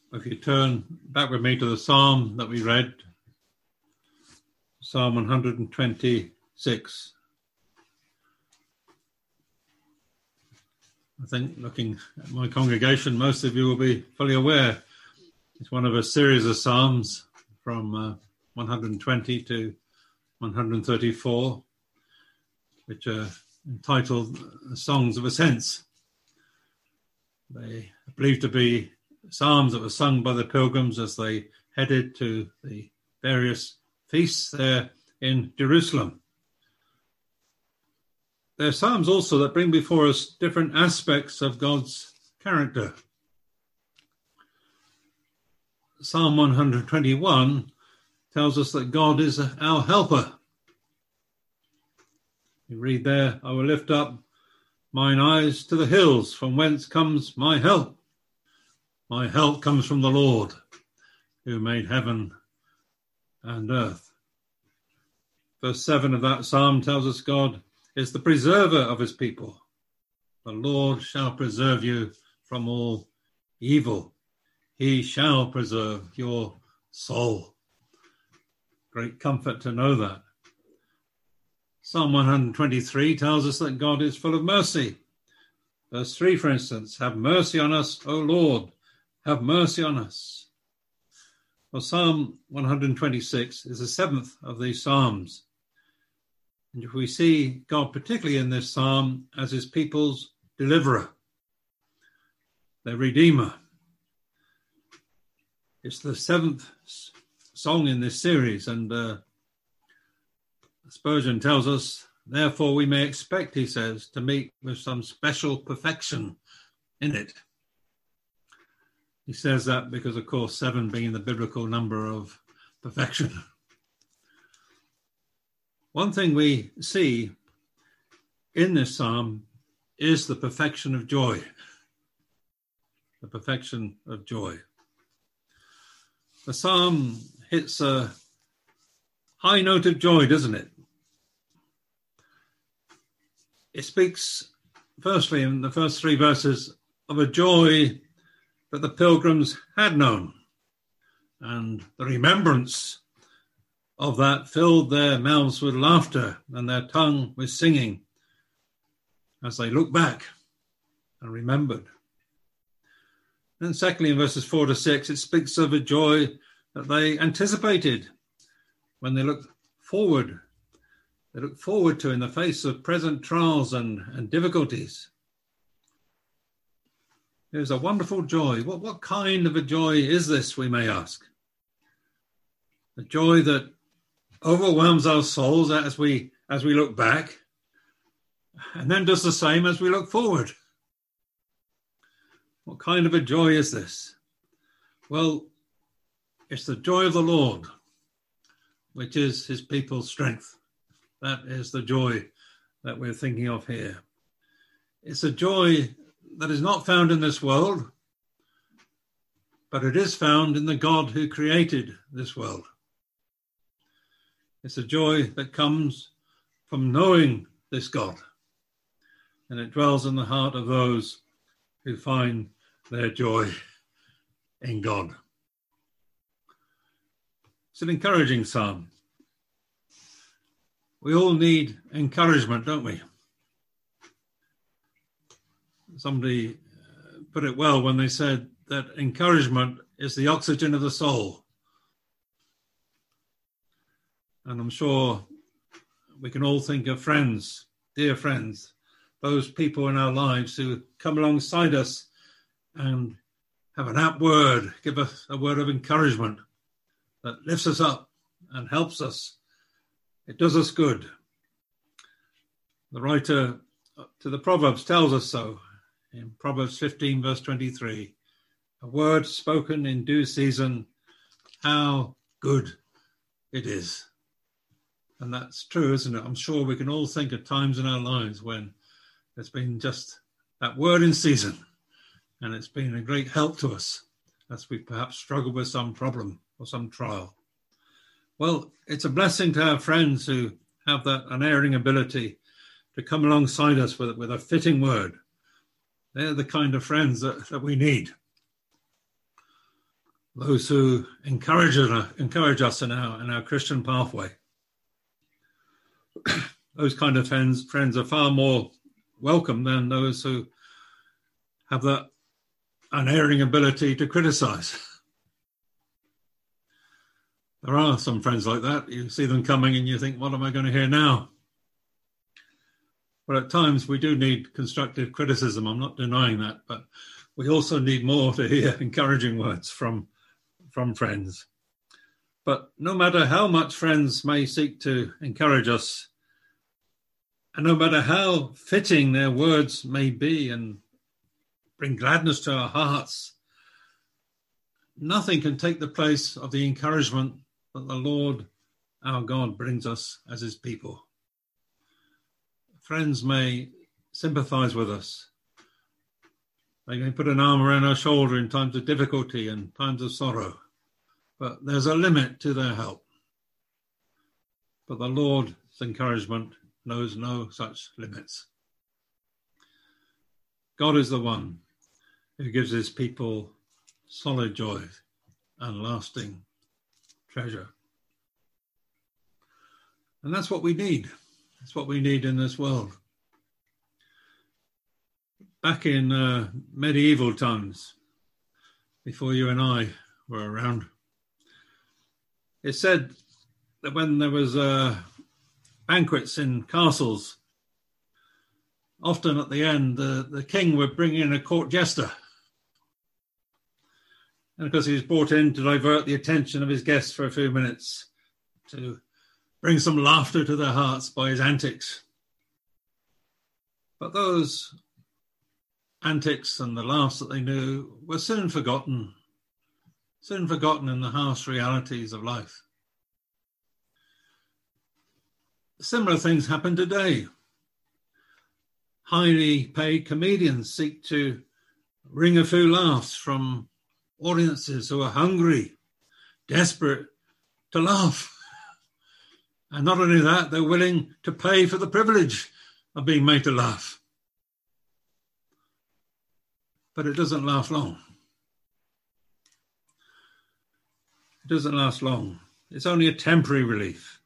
If you turn back with me to the psalm that we read, Psalm 126. I think looking at my congregation, most of you will be fully aware it's one of a series of psalms from 120 to 134, which are entitled Songs of Ascents. They are believed to be psalms that were sung by the pilgrims as they headed to the various feasts there in Jerusalem. They're psalms also that bring before us different aspects of God's character. Psalm 121 tells us that God is our helper. You read there, I will lift up mine eyes to the hills, from whence comes my help. My help comes from the Lord, who made heaven and earth. Verse 7 of that psalm tells us God is the preserver of his people. The Lord shall preserve you from all evil. He shall preserve your soul. Great comfort to know that. Psalm 123 tells us that God is full of mercy. Verse 3, for instance, have mercy on us, O Lord, have mercy on us. Well, Psalm 126 is the seventh of these psalms. And if we see God particularly in this psalm as his people's deliverer, their redeemer. It's the seventh song in this series, and Spurgeon tells us, therefore we may expect, he says, to meet with some special perfection in it. He says that because, of course, 7 being the biblical number of perfection. One thing we see in this psalm is the perfection of joy. The perfection of joy. The psalm hits a high note of joy, doesn't it? It speaks, firstly, in the first 3 verses, of a joy that the pilgrims had known, and the remembrance of that filled their mouths with laughter and their tongue with singing as they looked back and remembered. And secondly, in verses 4 to 6, it speaks of a joy that they anticipated when they looked forward. They looked forward to in the face of present trials and difficulties. There's a wonderful joy. What kind of a joy is this, we may ask? A joy that overwhelms our souls as we look back, and then does the same as we look forward. What kind of a joy is this? Well, it's the joy of the Lord, which is his people's strength. That is the joy that we're thinking of here. It's a joy that is not found in this world, but it is found in the God who created this world. It's a joy that comes from knowing this God, and it dwells in the heart of those who find their joy in God. It's an encouraging psalm. We all need encouragement, don't we? Somebody put it well when they said that encouragement is the oxygen of the soul. And I'm sure we can all think of friends, dear friends, those people in our lives who come alongside us and have an apt word, give us a word of encouragement that lifts us up and helps us. It does us good. The writer to the Proverbs tells us so in Proverbs 15, verse 23. A word spoken in due season, how good it is. And that's true, isn't it? I'm sure we can all think of times in our lives when there's been just that word in season, and it's been a great help to us as we perhaps struggle with some problem or some trial. Well, it's a blessing to have friends who have that unerring ability to come alongside us with a fitting word. They're the kind of friends that we need. those who encourage us in our Christian pathway. Those kind of friends are far more welcome than those who have that unerring ability to criticize. There are some friends like that. You see them coming and you think, what am I going to hear now? But at times we do need constructive criticism. I'm not denying that, but we also need more to hear encouraging words from friends. But no matter how much friends may seek to encourage us, and no matter how fitting their words may be and bring gladness to our hearts, nothing can take the place of the encouragement that the Lord, our God, brings us as his people. Friends may sympathize with us. They may put an arm around our shoulder in times of difficulty and times of sorrow, but there's a limit to their help. But the Lord's encouragement knows no such limits. God is the one who gives his people solid joy and lasting treasure. And that's what we need. That's what we need in this world. Back in medieval times, before you and I were around, it said that when there was banquets in castles, often at the end, the king would bring in a court jester. And because he was brought in to divert the attention of his guests for a few minutes, to bring some laughter to their hearts by his antics. But those antics and the laughs that they knew were soon forgotten in the harsh realities of life. Similar things happen today. Highly paid comedians seek to wring a few laughs from audiences who are hungry, desperate to laugh. And not only that, they're willing to pay for the privilege of being made to laugh. But it doesn't last long. It doesn't last long. It's only a temporary relief.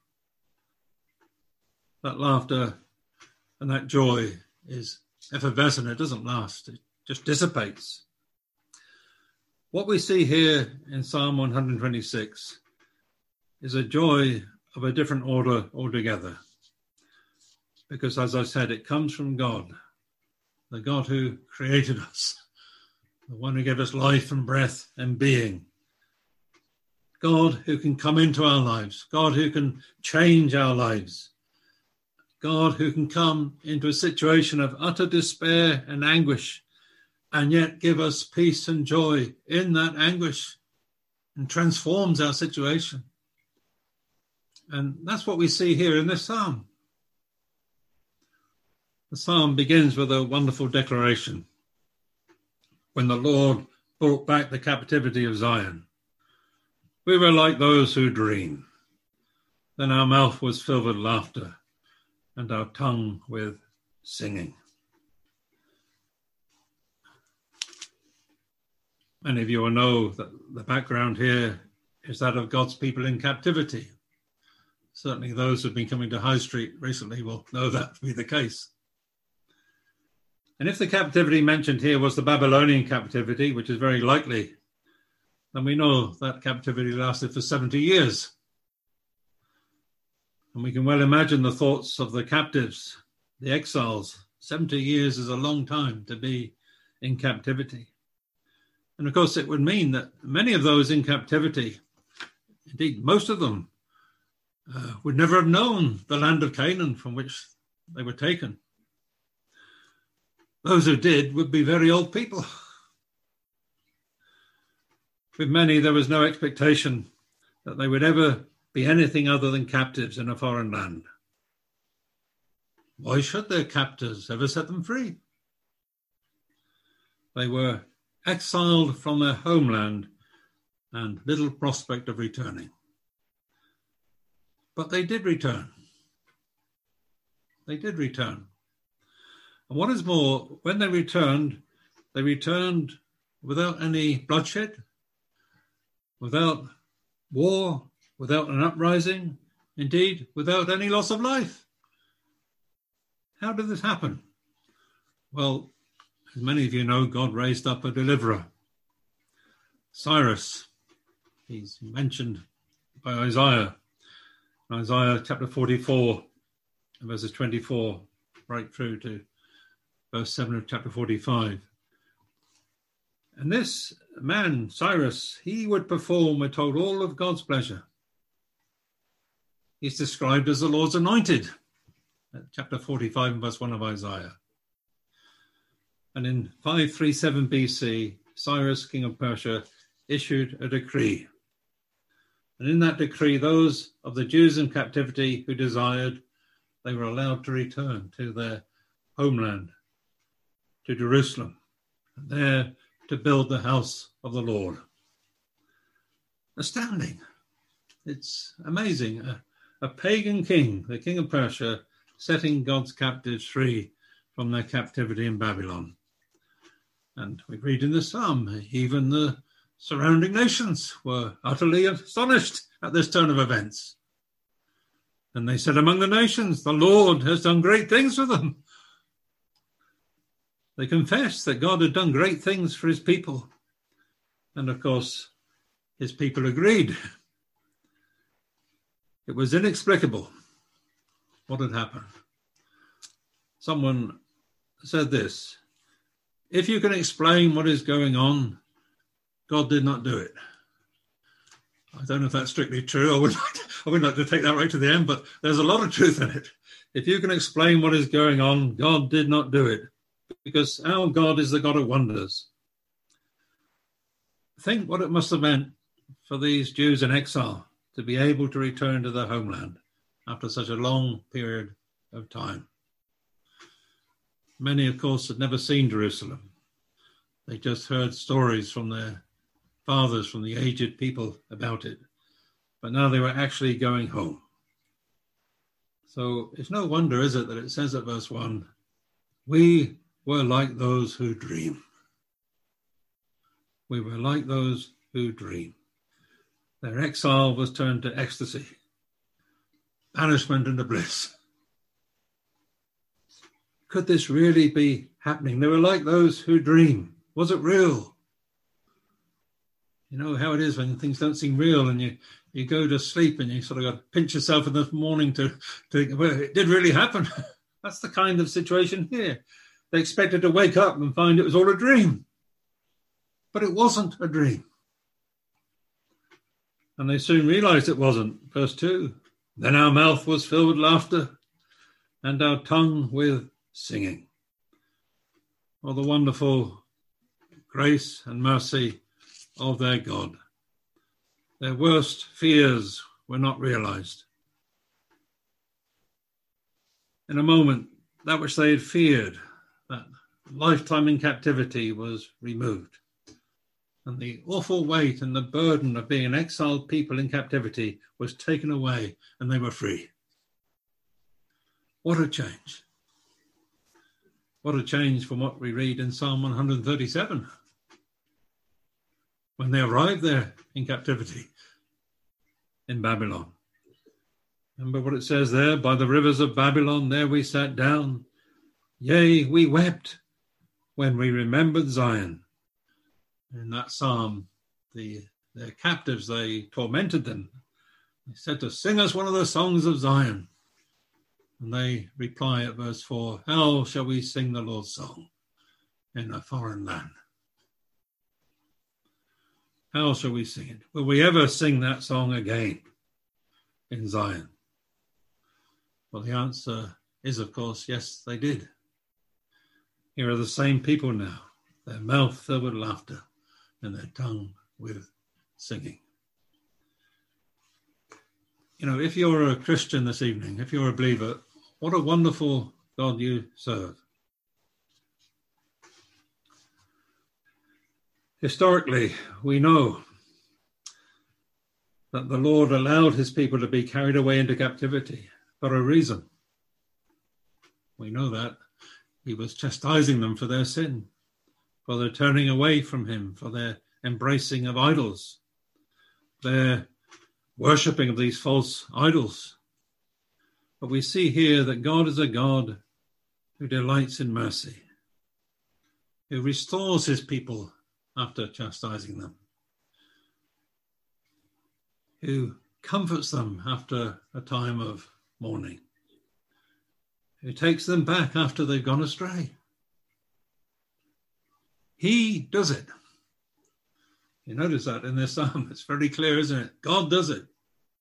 That laughter and that joy is effervescent. It doesn't last. It just dissipates. What we see here in Psalm 126 is a joy of a different order altogether. Because as I said, it comes from God, the God who created us, the one who gave us life and breath and being. God who can come into our lives, God who can change our lives, God who can come into a situation of utter despair and anguish and yet give us peace and joy in that anguish and transforms our situation. And that's what we see here in this psalm. The psalm begins with a wonderful declaration. When the Lord brought back the captivity of Zion, we were like those who dream. Then our mouth was filled with laughter and our tongue with singing. Many of you will know that the background here is that of God's people in captivity. Certainly those who've been coming to High Street recently will know that to be the case. And if the captivity mentioned here was the Babylonian captivity, which is very likely, then we know that captivity lasted for 70 years. And we can well imagine the thoughts of the captives, the exiles. 70 years is a long time to be in captivity. And of course, it would mean that many of those in captivity, indeed most of them, would never have known the land of Canaan from which they were taken. Those who did would be very old people. With many, there was no expectation that they would ever be anything other than captives in a foreign land. Why should their captors ever set them free? They were exiled from their homeland and little prospect of returning. But they did return. They did return. And what is more, when they returned without any bloodshed. without war, without an uprising, indeed, without any loss of life. How did this happen? Well, as many of you know, God raised up a deliverer, Cyrus. He's mentioned by Isaiah chapter 44, verses 24, right through to verse 7 of chapter 45. And this man, Cyrus, he would perform, we're told, all of God's pleasure. He's described as the Lord's anointed, chapter 45 and verse 1 of Isaiah. And in 537 BC, Cyrus, king of Persia, issued a decree. And in that decree, those of the Jews in captivity who desired, they were allowed to return to their homeland, to Jerusalem, and there to build the house of the Lord. Astounding. It's amazing. A pagan king, the king of Persia, setting God's captives free from their captivity in Babylon. And we read in the psalm, even the surrounding nations were utterly astonished at this turn of events. And they said among the nations, the Lord has done great things for them. They confessed that God had done great things for his people. And of course, his people agreed. It was inexplicable what had happened. Someone said this: if you can explain what is going on, God did not do it. I don't know if that's strictly true. I would like to take that right to the end, but there's a lot of truth in it. If you can explain what is going on, God did not do it, because our God is the God of wonders. Think what it must have meant for these Jews in exile to be able to return to their homeland after such a long period of time. Many, of course, had never seen Jerusalem. They just heard stories from their fathers, from the aged people about it. But now they were actually going home. So it's no wonder, is it, that it says at verse 1, we were like those who dream. We were like those who dream. Their exile was turned to ecstasy, banishment into bliss. Could this really be happening? They were like those who dream. Was it real? You know how it is when things don't seem real and you go to sleep and you sort of got to pinch yourself in the morning to well, it did really happen. That's the kind of situation here. They expected to wake up and find it was all a dream. But it wasn't a dream. And they soon realized it wasn't. Verse 2, then our mouth was filled with laughter and our tongue with singing. Oh, the wonderful grace and mercy of their God. Their worst fears were not realized. In a moment, that which they had feared, that lifetime in captivity, was removed. And the awful weight and the burden of being an exiled people in captivity was taken away, and they were free. What a change. What a change from what we read in Psalm 137. When they arrived there in captivity in Babylon. Remember what it says there? By the rivers of Babylon, there we sat down. Yea, we wept when we remembered Zion. In that psalm, their captives, they tormented them. They said to sing us one of the songs of Zion. And they reply at verse 4, how shall we sing the Lord's song in a foreign land? How shall we sing it? Will we ever sing that song again in Zion? Well, the answer is, of course, yes, they did. Here are the same people now, their mouth filled with laughter and their tongue with singing. You know, if you're a Christian this evening, if you're a believer, what a wonderful God you serve. Historically, we know that the Lord allowed his people to be carried away into captivity for a reason. We know that. He was chastising them for their sin, for their turning away from him, for their embracing of idols. their worshipping of these false idols. But we see here that God is a God who delights in mercy, who restores his people after chastising them, who comforts them after a time of mourning, who takes them back after they've gone astray. He does it. You notice that in this psalm. It's very clear, isn't it? God does it.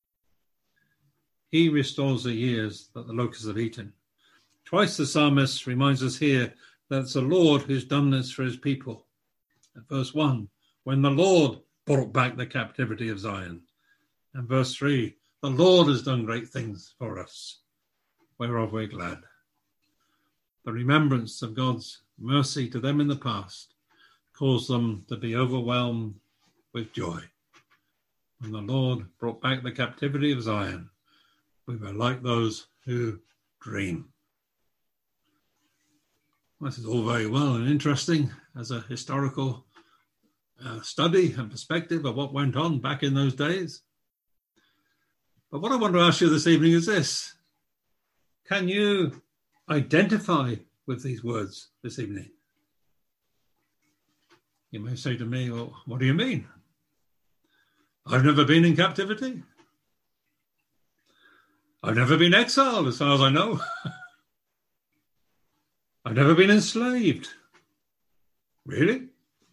He restores the years that the locusts have eaten. Twice the psalmist reminds us here that it's the Lord who's done this for his people. At verse 1, when the Lord brought back the captivity of Zion. And verse 3, the Lord has done great things for us, whereof we're glad. The remembrance of God's mercy to them in the past caused them to be overwhelmed with joy. When the Lord brought back the captivity of Zion, we were like those who dream. This is all very well and interesting as a historical study and perspective of what went on back in those days. But what I want to ask you this evening is this. Can you identify with these words this evening? You may say to me, well, what do you mean? I've never been in captivity. I've never been exiled, as far as I know. I've never been enslaved. Really?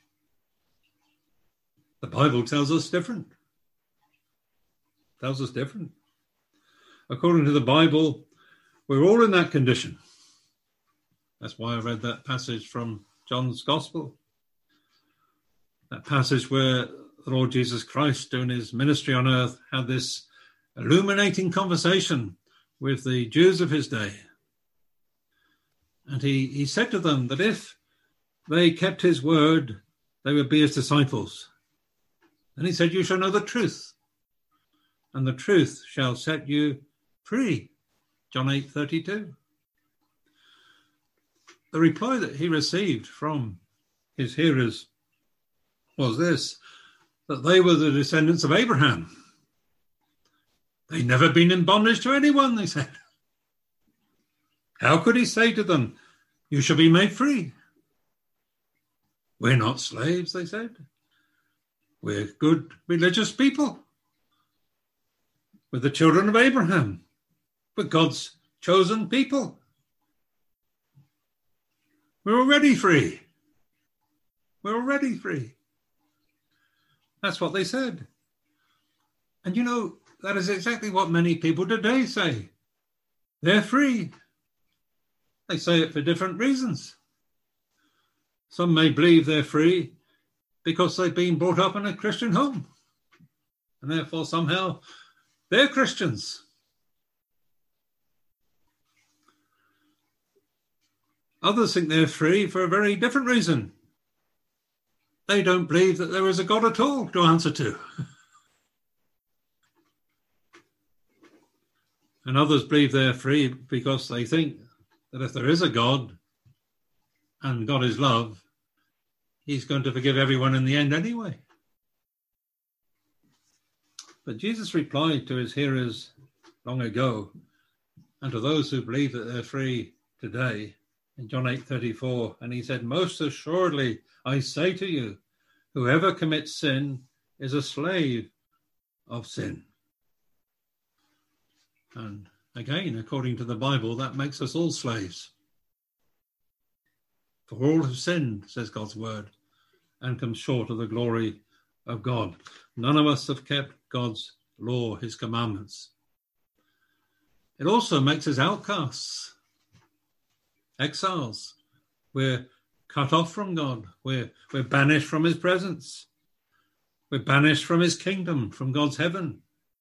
The Bible tells us different. Tells us different. According to the Bible, we're all in that condition. That's why I read that passage from John's Gospel. That passage where the Lord Jesus Christ, doing his ministry on earth, had this illuminating conversation with the Jews of his day. And he said to them that if they kept his word, they would be his disciples. And he said, you shall know the truth, and the truth shall set you free. John 8:32. The reply that he received from his hearers was this, that they were the descendants of Abraham. They'd never been in bondage to anyone, they said. How could he say to them, you shall be made free? We're not slaves, they said. We're good religious people. We're the children of Abraham. We're God's chosen people. We're already free. We're already free. That's what they said. And you know, that is exactly what many people today say. They're free. They say it for different reasons. Some may believe they're free because they've been brought up in a Christian home, and therefore somehow they're Christians. Others think they're free for a very different reason. They don't believe that there is a God at all to answer to. And others believe they're free because they think that if there is a God, and God is love, he's going to forgive everyone in the end anyway. But Jesus replied to his hearers long ago, and to those who believe that they're free today, in John 8:34, and he said, most assuredly, I say to you, whoever commits sin is a slave of sin. And again, according to the Bible, that makes us all slaves. For all have sinned, says God's word, and come short of the glory of God. None of us have kept God's law, his commandments. It also makes us outcasts, exiles. We're cut off from God. We're banished from his presence. We're banished from his kingdom, from God's heaven.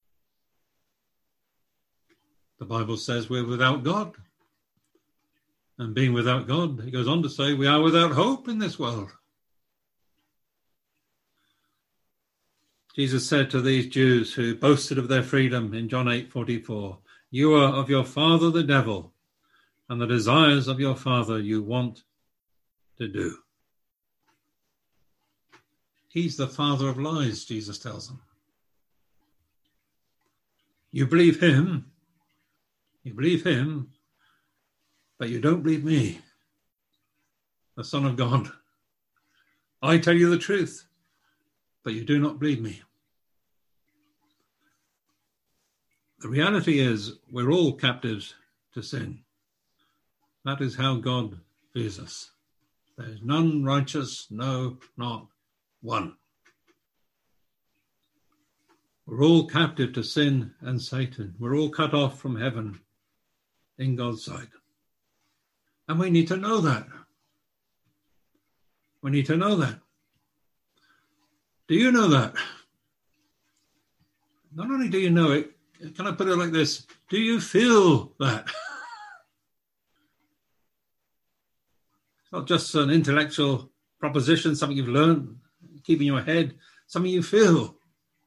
The Bible says we're without God. And being without God, he goes on to say, we are without hope in this world. Jesus said to these Jews who boasted of their freedom in John 8:44, you are of your father the devil, and the desires of your father you want to do. He's the father of lies, Jesus tells them. You believe him, but you don't believe me, the Son of God. I tell you the truth, but you do not believe me. The reality is we're all captives to sin. That is how God views us. There is none righteous, no, not one. We're all captive to sin and Satan. We're all cut off from heaven in God's sight. And we need to know that. We need to know that. Do you know that? Not only do you know it, can I put it like this? Do you feel that? It's not just an intellectual proposition, something you've learned, keep in your head, something you feel.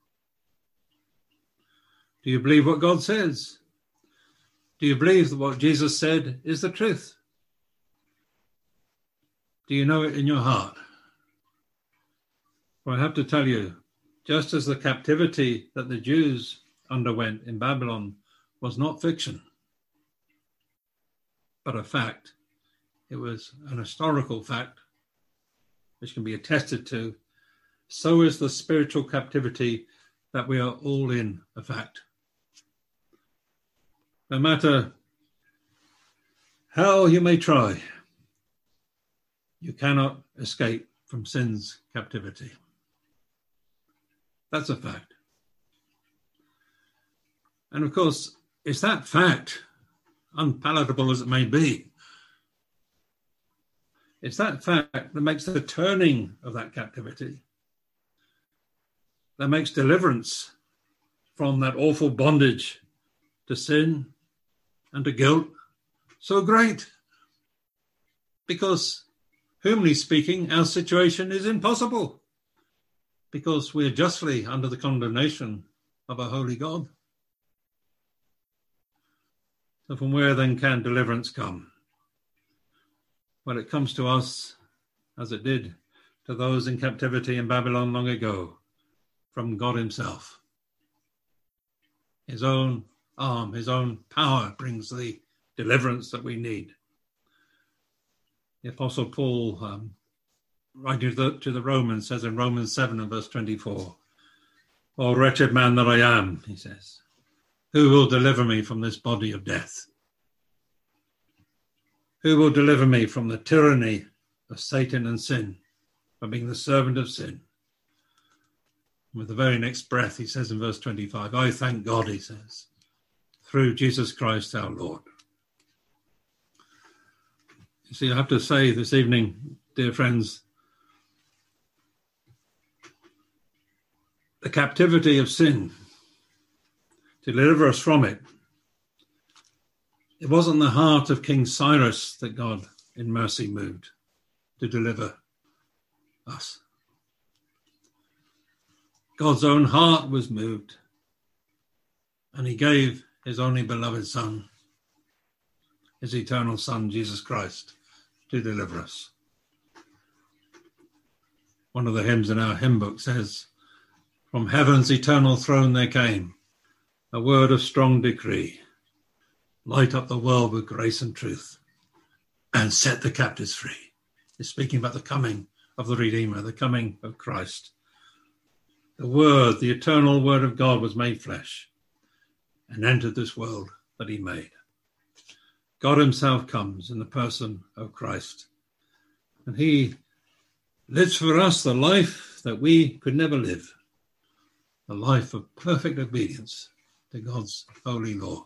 Do you believe what God says? Do you believe that what Jesus said is the truth? Do you know it in your heart? Well, I have to tell you, just as the captivity that the Jews underwent in Babylon was not fiction, but a fact. It was an historical fact which can be attested to. So is the spiritual captivity that we are all in a fact. No matter how you may try, you cannot escape from sin's captivity. That's a fact. And of course, it's that fact, unpalatable as it may be, it's that fact that makes the turning of that captivity, that makes deliverance from that awful bondage to sin and to guilt so great. Because, humanly speaking, our situation is impossible. Because we're justly under the condemnation of a holy God. So from where then can deliverance come? Well, it comes to us, as it did to those in captivity in Babylon long ago, from God himself. His own arm, his own power brings the deliverance that we need. The Apostle Paul, writing to the Romans, says in Romans 7 and verse 24, "O wretched man that I am," he says, "who will deliver me from this body of death? Who will deliver me from the tyranny of Satan and sin, from being the servant of sin?" With the very next breath, he says in verse 25, "I thank God," he says, "through Jesus Christ our Lord." You see, I have to say this evening, dear friends, the captivity of sin, to deliver us from it, it wasn't the heart of King Cyrus that God in mercy moved to deliver us. God's own heart was moved, and he gave his only beloved Son, his eternal Son, Jesus Christ, to deliver us. One of the hymns in our hymn book says, "From heaven's eternal throne there came a word of strong decree. Light up the world with grace and truth and set the captives free." It's speaking about the coming of the Redeemer, the coming of Christ. The Word, the eternal Word of God, was made flesh and entered this world that he made. God himself comes in the person of Christ, and he lives for us the life that we could never live, the life of perfect obedience to God's holy law.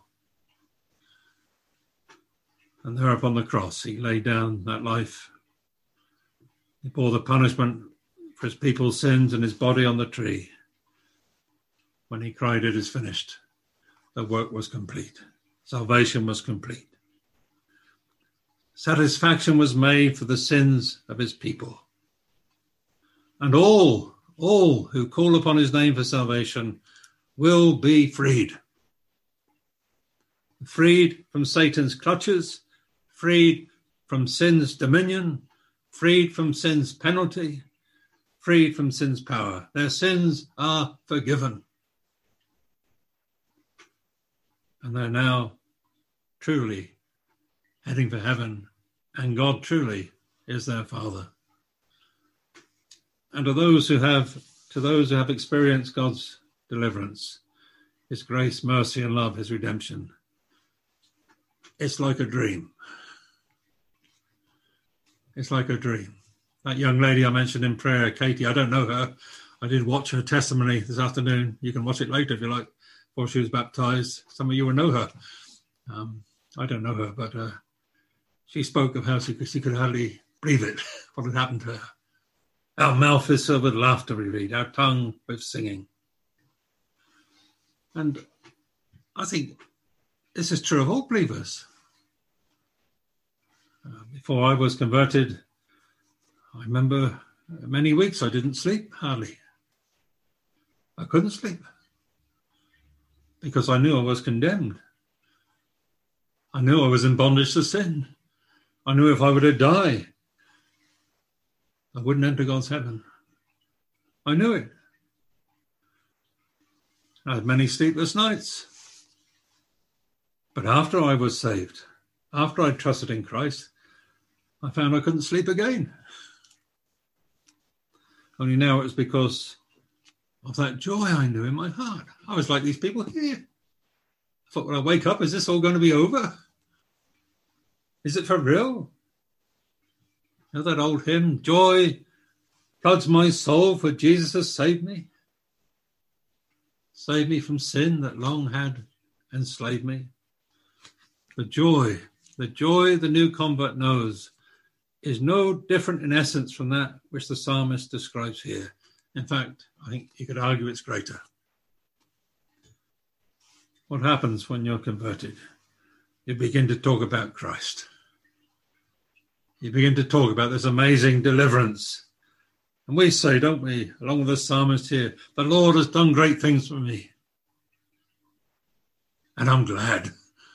And there upon the cross, he laid down that life. He bore the punishment for his people's sins in his body on the tree. When he cried, "It is finished," the work was complete. Salvation was complete. Satisfaction was made for the sins of his people. And all who call upon his name for salvation will be freed. Freed from Satan's clutches, freed from sin's dominion, freed from sin's penalty, freed from sin's power. Their sins are forgiven. And they're now truly heading for heaven, and God truly is their Father. And to those who have experienced God's deliverance, his grace, mercy, and love, his redemption, it's like a dream. It's like a dream. That young lady I mentioned in prayer, Katie, I don't know her. I did watch her testimony this afternoon. You can watch it later if you like, before she was baptized. Some of you will know her. I don't know her, but she spoke of how she could hardly believe it, what had happened to her. Our mouth is filled with laughter, we read, our tongue with singing. And I think this is true of all believers. Before I was converted, I remember many weeks I didn't sleep, hardly. I couldn't sleep because I knew I was condemned. I knew I was in bondage to sin. I knew if I were to die, I wouldn't enter God's heaven. I knew it. I had many sleepless nights. But after I was saved, after I trusted in Christ, I found I couldn't sleep again. Only now it was because of that joy I knew in my heart. I was like these people here. I thought, when I wake up, is this all going to be over? Is it for real? You know that old hymn, joy floods my soul, for Jesus has saved me. Saved me from sin that long had enslaved me. The joy the new convert knows is no different in essence from that which the psalmist describes here. In fact, I think you could argue it's greater. What happens when you're converted? You begin to talk about Christ. You begin to talk about this amazing deliverance. And we say, don't we, along with the psalmist here, the Lord has done great things for me. And I'm glad.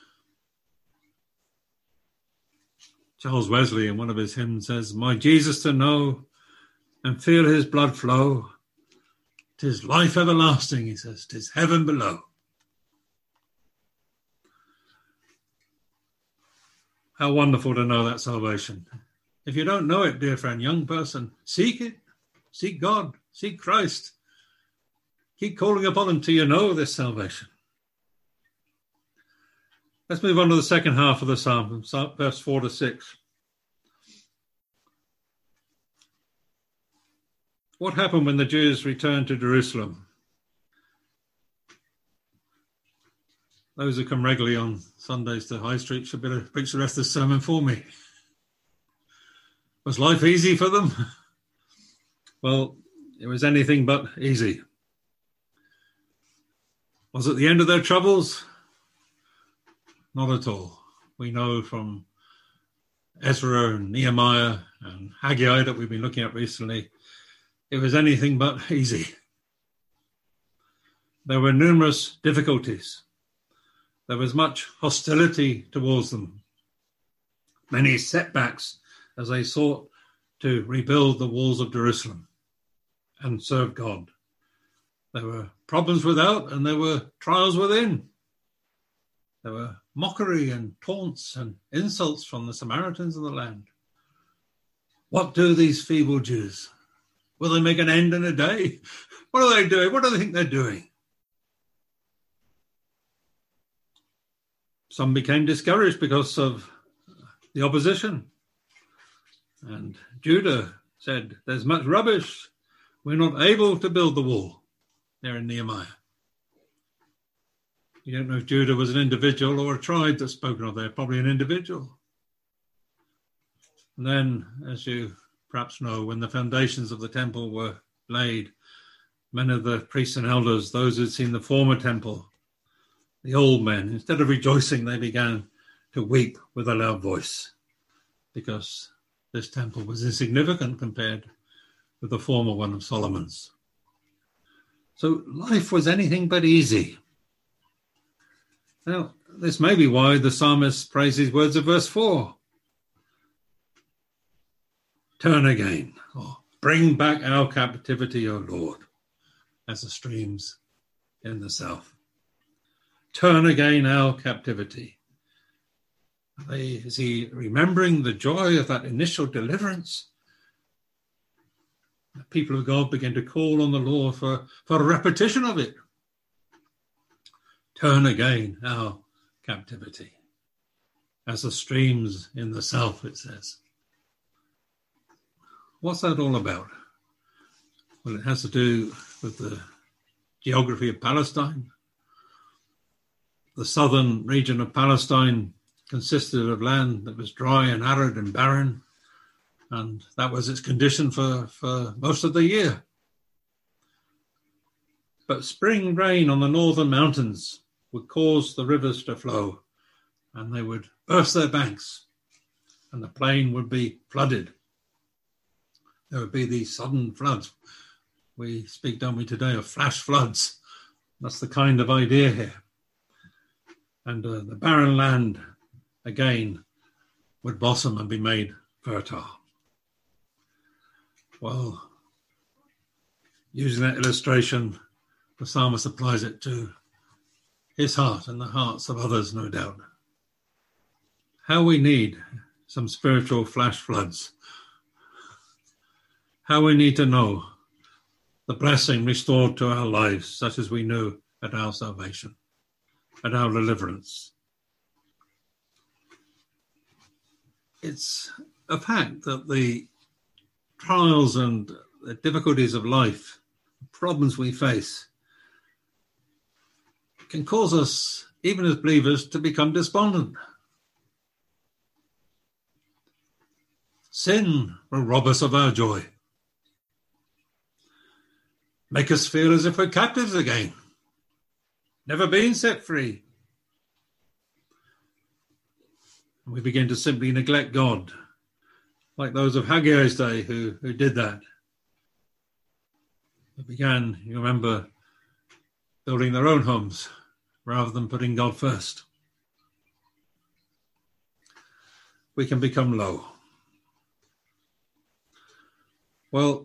Charles Wesley in one of his hymns says, my Jesus to know and feel his blood flow, 'tis life everlasting, he says, 'tis heaven below. How wonderful to know that salvation. If you don't know it, dear friend, young person, seek it. Seek God. Seek Christ. Keep calling upon him till you know this salvation. Let's move on to the second half of the psalm, verse 4 to 6. What happened when the Jews returned to Jerusalem? Those who come regularly on Sundays to High Street should better preach the rest of the sermon for me. Was life easy for them? Well, it was anything but easy. Was it the end of their troubles? Not at all. We know from Ezra and Nehemiah and Haggai that we've been looking at recently, it was anything but easy. There were numerous difficulties. There was much hostility towards them. Many setbacks as they sought to rebuild the walls of Jerusalem and serve God. There were problems without and there were trials within. There were mockery and taunts and insults from the Samaritans of the land. What do these feeble Jews? Will they make an end in a day? What are they doing? What do they think they're doing? Some became discouraged because of the opposition. And Judah said, there's much rubbish. We're not able to build the wall. There in Nehemiah. You don't know if Judah was an individual or a tribe that's spoken of there, probably an individual. And then, as you perhaps know, when the foundations of the temple were laid, many of the priests and elders, those who'd seen the former temple, the old men, instead of rejoicing, they began to weep with a loud voice because this temple was insignificant compared with the former one of Solomon's. So life was anything but easy. Now, this may be why the psalmist prays these words of verse 4. Turn again, or bring back our captivity, O Lord, as the streams in the south. turn again our captivity. Is he remembering the joy of that initial deliverance? The people of God begin to call on the Lord for a repetition of it. Turn again our captivity. As the streams in the south, it says. What's that all about? Well, it has to do with the geography of Palestine. The southern region of Palestine consisted of land that was dry and arid and barren, and that was its condition for most of the year. But spring rain on the northern mountains would cause the rivers to flow, and they would burst their banks, and the plain would be flooded. There would be these sudden floods. We speak, don't we, today of flash floods. That's the kind of idea here. And the barren land, again, would blossom and be made fertile. Well, using that illustration, the psalmist applies it to his heart and the hearts of others, no doubt. How we need some spiritual flash floods. How we need to know the blessing restored to our lives, such as we knew at our salvation, at our deliverance. It's a fact that the trials and the difficulties of life, the problems we face, can cause us, even as believers, to become despondent. Sin will rob us of our joy, make us feel as if we're captives again, never been set free. And we begin to simply neglect God, like those of Haggai's day who did that. They began, you remember, building their own homes rather than putting God first. We can become low. Well,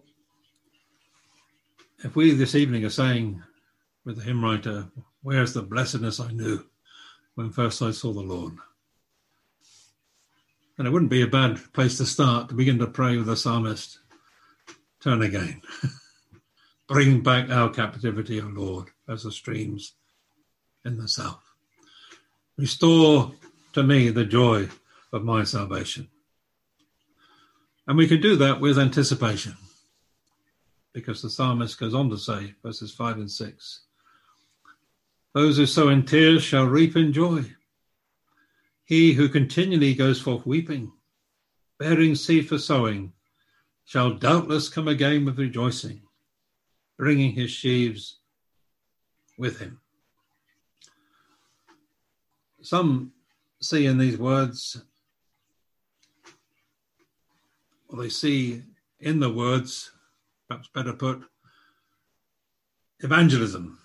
if we this evening are saying with the hymn writer, where's the blessedness I knew when first I saw the Lord? And it wouldn't be a bad place to start, to begin to pray with the psalmist. Turn again. Bring back our captivity, O Lord, as the streams in the south. Restore to me the joy of my salvation. And we can do that with anticipation, because the psalmist goes on to say, verses 5 and 6, those who sow in tears shall reap in joy. He who continually goes forth weeping, bearing seed for sowing, shall doubtless come again with rejoicing, bringing his sheaves with him. Some see in these words, or they see in the words, perhaps better put, evangelism.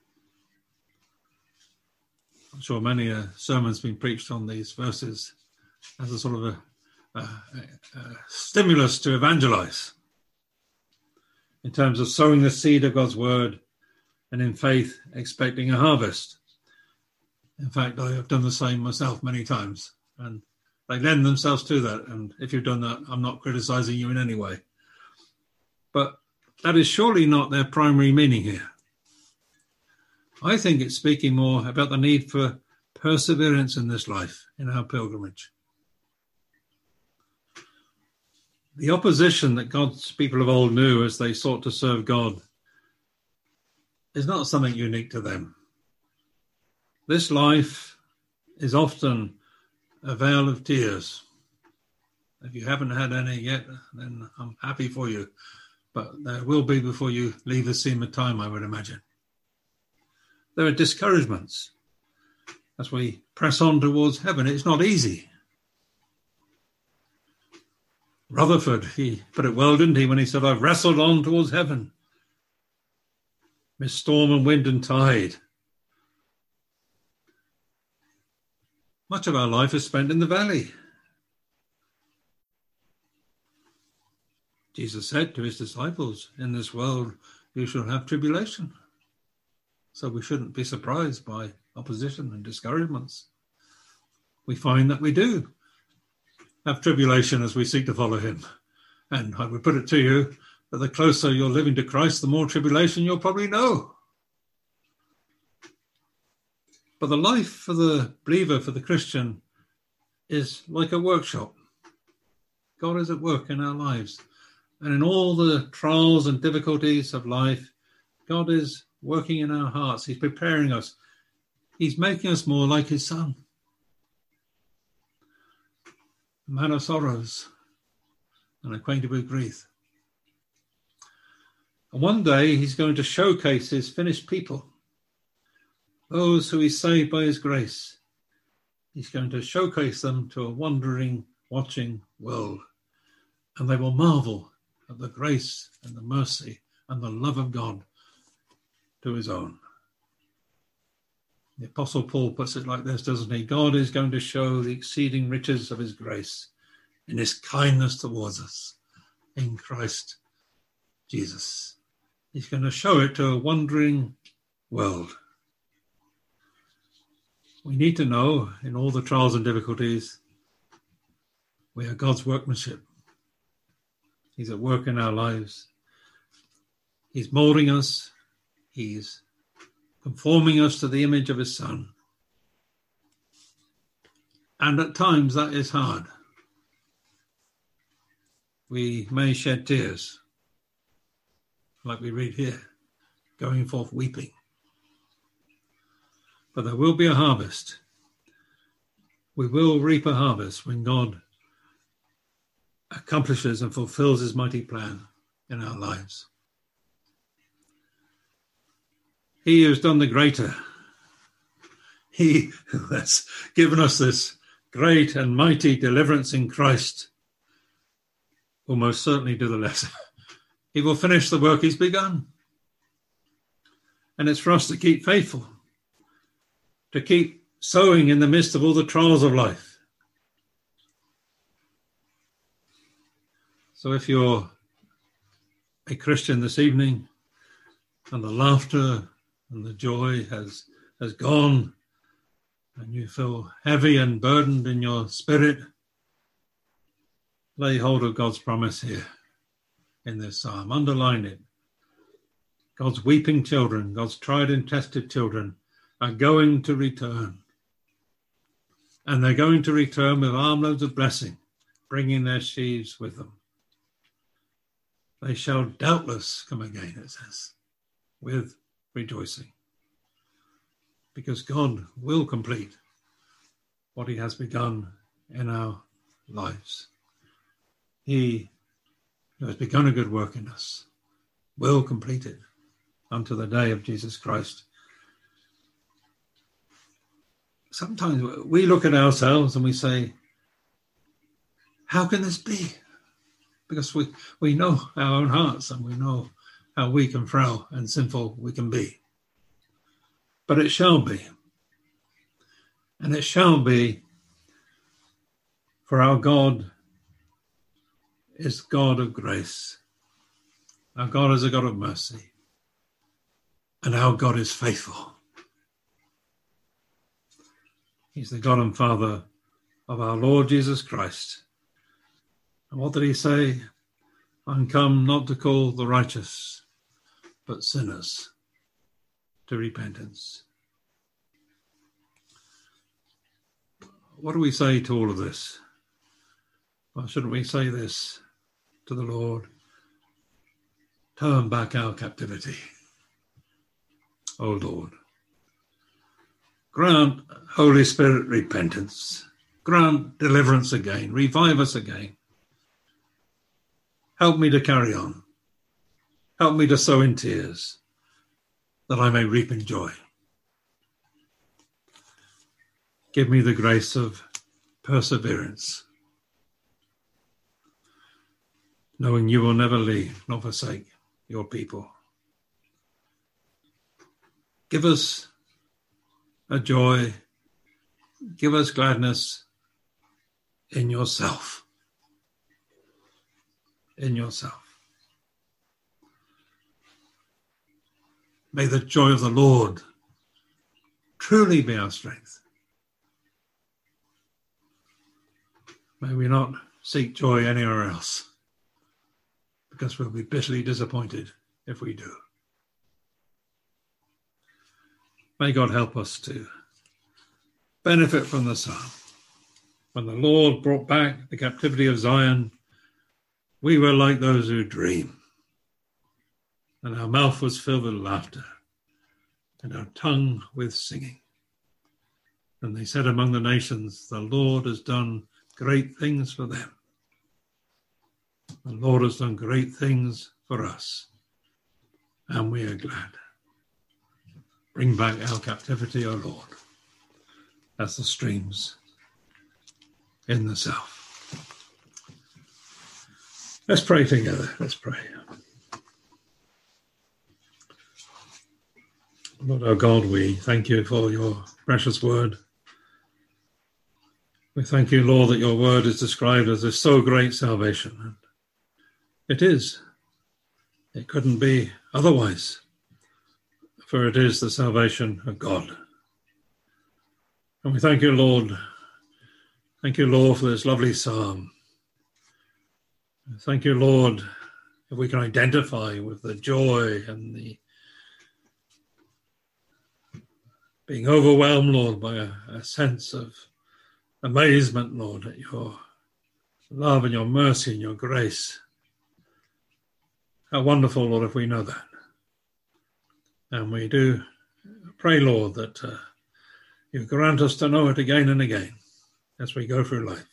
I'm sure many sermons have been preached on these verses as a sort of a stimulus to evangelize in terms of sowing the seed of God's word and in faith expecting a harvest. In fact, I have done the same myself many times, and they lend themselves to that. And if you've done that, I'm not criticizing you in any way. But that is surely not their primary meaning here. I think it's speaking more about the need for perseverance in this life, in our pilgrimage. The opposition that God's people of old knew as they sought to serve God is not something unique to them. This life is often a vale of tears. If you haven't had any yet, then I'm happy for you. But there will be before you leave the scene of time, I would imagine. There are discouragements as we press on towards heaven. It's not easy. Rutherford, he put it well, didn't he, when he said, I've wrestled on towards heaven, midst storm and wind and tide. Much of our life is spent in the valley. Jesus said to his disciples, in this world you shall have tribulation. So we shouldn't be surprised by opposition and discouragements. We find that we do have tribulation as we seek to follow him. And I would put it to you that the closer you're living to Christ, the more tribulation you'll probably know. But the life for the believer, for the Christian, is like a workshop. God is at work in our lives. And in all the trials and difficulties of life, God is working in our hearts. He's preparing us. He's making us more like his Son. A man of sorrows and acquainted with grief. And one day he's going to showcase his finished people, those who he saved by his grace. He's going to showcase them to a wondering, watching world. And they will marvel at the grace and the mercy and the love of God to his own. The Apostle Paul puts it like this, doesn't he? God is going to show the exceeding riches of his grace in his kindness towards us in Christ Jesus. He's going to show it to a wondering world. We need to know in all the trials and difficulties, we are God's workmanship. He's at work in our lives. He's molding us. He's conforming us to the image of his Son. And at times that is hard. We may shed tears, like we read here, going forth weeping. But there will be a harvest. We will reap a harvest when God accomplishes and fulfills his mighty plan in our lives. He who has done the greater, he who has given us this great and mighty deliverance in Christ, will most certainly do the lesser. He will finish the work he's begun. And it's for us to keep faithful, to keep sowing in the midst of all the trials of life. So if you're a Christian this evening and the laughter and the joy has gone and you feel heavy and burdened in your spirit, lay hold of God's promise here in this psalm. Underline it. God's weeping children, God's tried and tested children are going to return. And they're going to return with armloads of blessing, bringing their sheaves with them. They shall doubtless come again, it says, with rejoicing. Because God will complete what he has begun in our lives. He who has begun a good work in us will complete it unto the day of Jesus Christ. Sometimes we look at ourselves and we say, how can this be? Because we know our own hearts and we know how weak and frail and sinful we can be. But it shall be. And it shall be, for our God is God of grace. Our God is a God of mercy. And our God is faithful. He's the God and Father of our Lord Jesus Christ. And what did he say? I'm come not to call the righteous, but sinners to repentance. What do we say to all of this? Well, shouldn't we say this to the Lord? Turn back our captivity, O Lord. Grant, Holy Spirit, repentance. Grant deliverance again. Revive us again. Help me to carry on. Help me to sow in tears, that I may reap in joy. Give me the grace of perseverance, knowing you will never leave nor forsake your people. Give us a joy, give us gladness in yourself. In yourself. May the joy of the Lord truly be our strength. May we not seek joy anywhere else, because we'll be bitterly disappointed if we do. May God help us to benefit from the psalm. When the Lord brought back the captivity of Zion, we were like those who dream, and our mouth was filled with laughter, and our tongue with singing. And they said among the nations, the Lord has done great things for them. The Lord has done great things for us, and we are glad. Bring back our captivity, O Lord, as the streams in the south. Let's pray together. Let's pray. Lord our God, we thank you for your precious word. We thank you, Lord, that your word is described as a so great salvation. And it is. It couldn't be otherwise, for it is the salvation of God. And we thank you, Lord. Thank you, Lord, for this lovely psalm. Thank you, Lord, if we can identify with the joy and the being overwhelmed, Lord, by a sense of amazement, Lord, at your love and your mercy and your grace. How wonderful, Lord, if we know that. And we do pray, Lord, that you grant us to know it again and again as we go through life.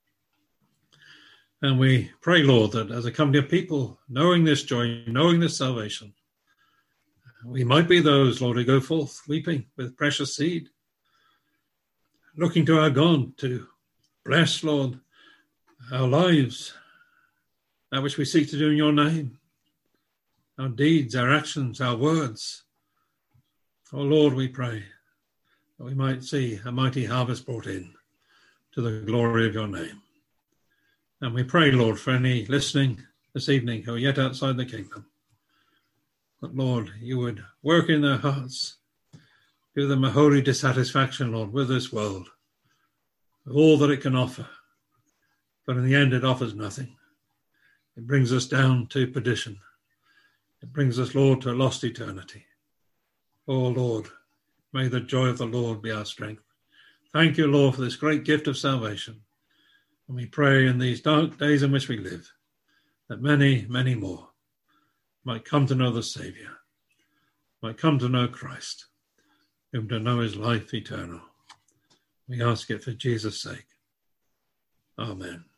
And we pray, Lord, that as a company of people, knowing this joy, knowing this salvation, we might be those, Lord, who go forth weeping with precious seed, looking to our God to bless, Lord, our lives, that which we seek to do in your name, our deeds, our actions, our words. Oh, Lord, we pray that we might see a mighty harvest brought in to the glory of your name. And we pray, Lord, for any listening this evening who are yet outside the kingdom, that, Lord, you would work in their hearts, give them a holy dissatisfaction, Lord, with this world, with all that it can offer. But in the end, it offers nothing. It brings us down to perdition. It brings us, Lord, to a lost eternity. Oh, Lord, may the joy of the Lord be our strength. Thank you, Lord, for this great gift of salvation. And we pray in these dark days in which we live, that many, many more might come to know the Saviour, might come to know Christ, whom to know is life eternal. We ask it for Jesus' sake. Amen.